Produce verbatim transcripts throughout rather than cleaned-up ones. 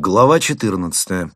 Глава четырнадцатая.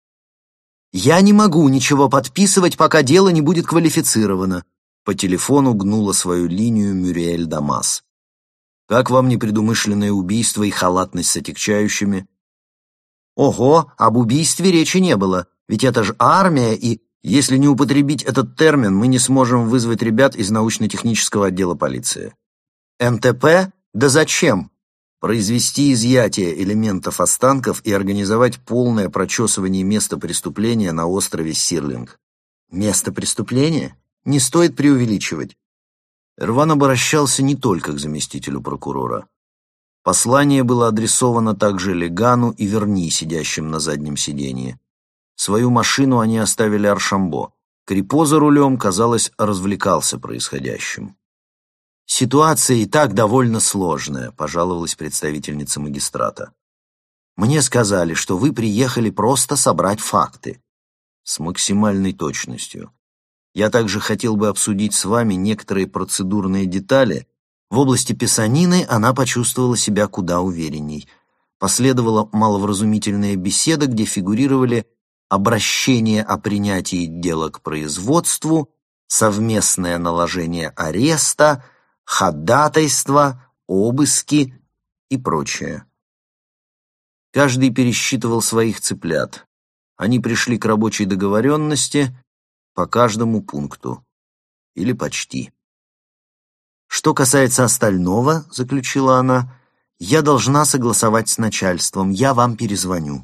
«Я не могу ничего подписывать, пока дело не будет квалифицировано», по телефону гнула свою линию Мюриэль Дамас. «Как вам непредумышленное убийство и халатность с отягчающими?» «Ого, об убийстве речи не было, ведь это же армия и...» «Если не употребить этот термин, мы не сможем вызвать ребят из научно-технического отдела полиции». «эн тэ пэ? Да зачем?» Произвести изъятие элементов останков и организовать полное прочесывание места преступления на острове Сирлинг. Место преступления? Не стоит преувеличивать. Эрван обращался не только к заместителю прокурора. Послание было адресовано также Легану и Верни, сидящим на заднем сиденье. Свою машину они оставили Аршамбо. Крипо за рулем, казалось, развлекался происходящим. «Ситуация и так довольно сложная», — пожаловалась представительница магистрата. «Мне сказали, что вы приехали просто собрать факты». «С максимальной точностью. Я также хотел бы обсудить с вами некоторые процедурные детали». В области писанины она почувствовала себя куда уверенней. Последовала маловразумительная беседа, где фигурировали обращение о принятии дела к производству, совместное наложение ареста, ходатайства, обыски и прочее. Каждый пересчитывал своих цыплят. Они пришли к рабочей договоренности по каждому пункту. Или почти. «Что касается остального, — заключила она, — я должна согласовать с начальством, я вам перезвоню».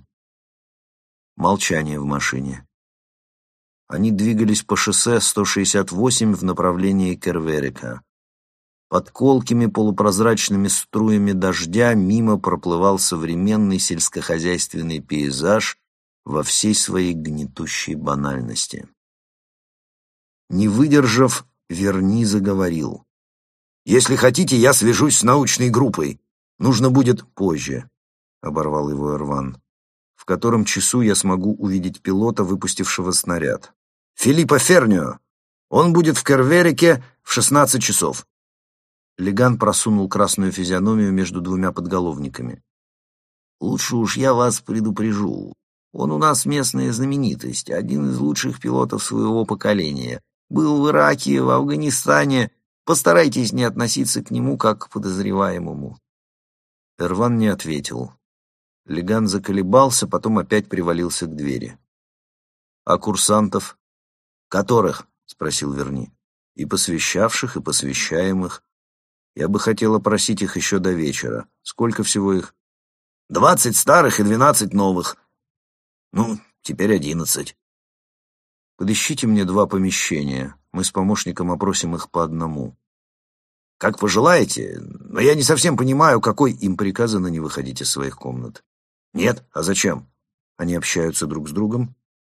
Молчание в машине. Они двигались по шоссе сто шестьдесят восемь в направлении Керверика. Под колкими полупрозрачными струями дождя мимо проплывал современный сельскохозяйственный пейзаж во всей своей гнетущей банальности. Не выдержав, Верни заговорил. «Если хотите, я свяжусь с научной группой. Нужно будет позже», — оборвал его Эрван. «В котором часу я смогу увидеть пилота, выпустившего снаряд?» «Филиппо Фернио. Он будет в Керверике в шестнадцать часов». Леган просунул красную физиономию между двумя подголовниками. «Лучше уж я вас предупрежу. Он у нас местная знаменитость, один из лучших пилотов своего поколения. Был в Ираке, в Афганистане. Постарайтесь не относиться к нему как к подозреваемому». Эрван не ответил. Леган заколебался, потом опять привалился к двери. «А курсантов?» «Которых?» — спросил Верни. «И посвящавших, и посвящаемых. Я бы хотел опросить их еще до вечера. Сколько всего их?» «Двадцать старых и двенадцать новых. Ну, теперь одиннадцать». «Подыщите мне два помещения. Мы с помощником опросим их по одному». «Как пожелаете, но я не совсем понимаю, какой им приказано не выходить из своих комнат». «Нет? А зачем? Они общаются друг с другом?»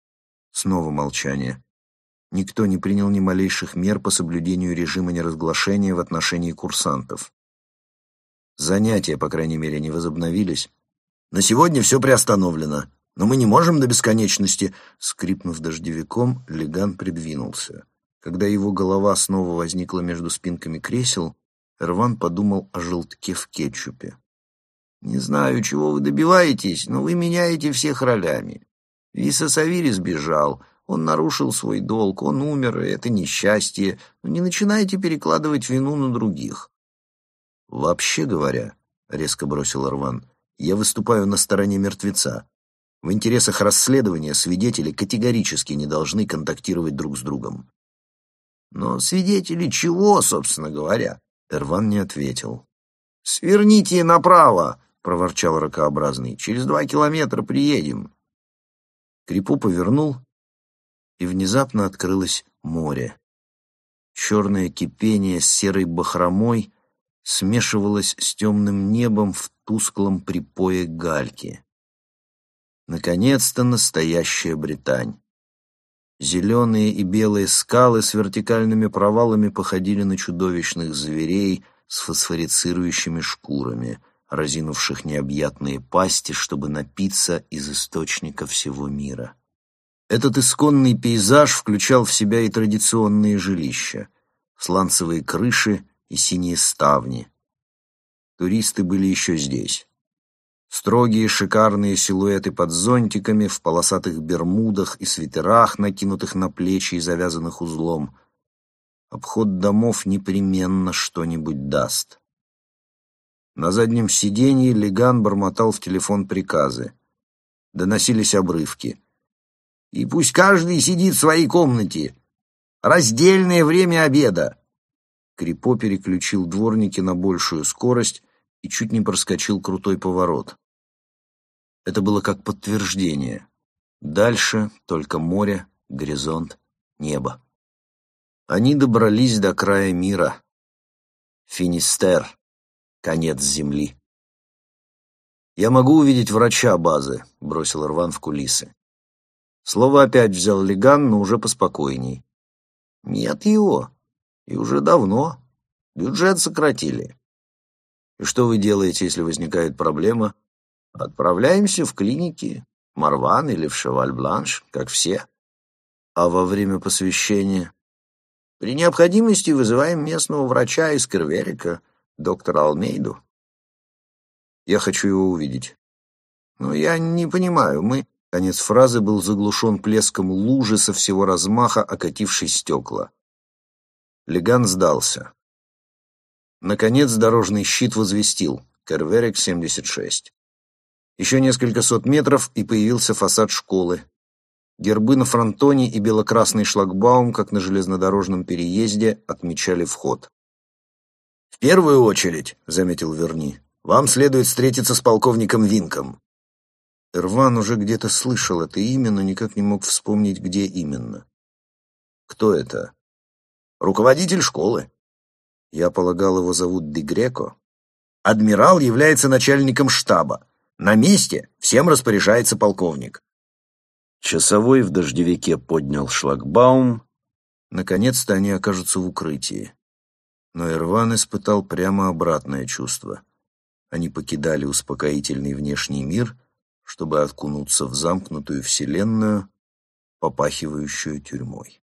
Снова молчание. Никто не принял ни малейших мер по соблюдению режима неразглашения в отношении курсантов. Занятия, по крайней мере, не возобновились. «На сегодня все приостановлено, но мы не можем до бесконечности». Скрипнув дождевиком, Леган придвинулся. Когда его голова снова возникла между спинками кресел, Эрван подумал о желтке в кетчупе. «Не знаю, чего вы добиваетесь, но вы меняете всех ролями. Виса Савири сбежал, он нарушил свой долг, он умер, и это несчастье. Но не начинайте перекладывать вину на других». «Вообще говоря, — резко бросил Эрван, — я выступаю на стороне мертвеца. В интересах расследования свидетели категорически не должны контактировать друг с другом». «Но свидетели чего, собственно говоря?» Эрван не ответил. «Сверните направо!» — проворчал ракообразный. «Через два километра приедем». Крипо повернул, и внезапно открылось море. Черное кипение с серой бахромой смешивалось с темным небом в тусклом припое гальки. Наконец-то настоящая Британь. Зеленые и белые скалы с вертикальными провалами походили на чудовищных зверей с фосфорицирующими шкурами, разинувших необъятные пасти, чтобы напиться из источника всего мира. Этот исконный пейзаж включал в себя и традиционные жилища, сланцевые крыши и синие ставни. Туристы были еще здесь. Строгие шикарные силуэты под зонтиками, в полосатых бермудах и свитерах, накинутых на плечи и завязанных узлом. Обход домов непременно что-нибудь даст. На заднем сиденье Леган бормотал в телефон приказы. Доносились обрывки. «И пусть каждый сидит в своей комнате! Раздельное время обеда!» Крипо переключил дворники на большую скорость и чуть не проскочил крутой поворот. Это было как подтверждение. Дальше только море, горизонт, небо. Они добрались до края мира. Финистер. Конец земли. «Я могу увидеть врача базы», — бросил Рван в кулисы. Слово опять взял Леган, но уже поспокойней. «Нет его. И уже давно. Бюджет сократили». «И что вы делаете, если возникает проблема?» «Отправляемся в клиники, Марван или в Шеваль-Бланш, как все. А во время посвящения?» «При необходимости вызываем местного врача из Керверика, доктора Алмейду». «Я хочу его увидеть». «Но я не понимаю, мы...» Конец фразы был заглушен плеском лужи со всего размаха, окатившей стекла. Леган сдался. Наконец дорожный щит возвестил: Керверик семьдесят шесть. Еще несколько сот метров, и появился фасад школы. Гербы на фронтоне и бело-красный шлагбаум, как на железнодорожном переезде, отмечали вход. «В первую очередь, — заметил Верни, — вам следует встретиться с полковником Винком». Рван уже где-то слышал это имя, но никак не мог вспомнить, где именно. «Кто это?» «Руководитель школы». «Я полагал, его зовут Ди Греко». «Адмирал является начальником штаба. На месте всем распоряжается полковник». Часовой в дождевике поднял шлагбаум. Наконец-то они окажутся в укрытии. Но Ирван испытал прямо обратное чувство. Они покидали успокоительный внешний мир, чтобы окунуться в замкнутую вселенную, попахивающую тюрьмой.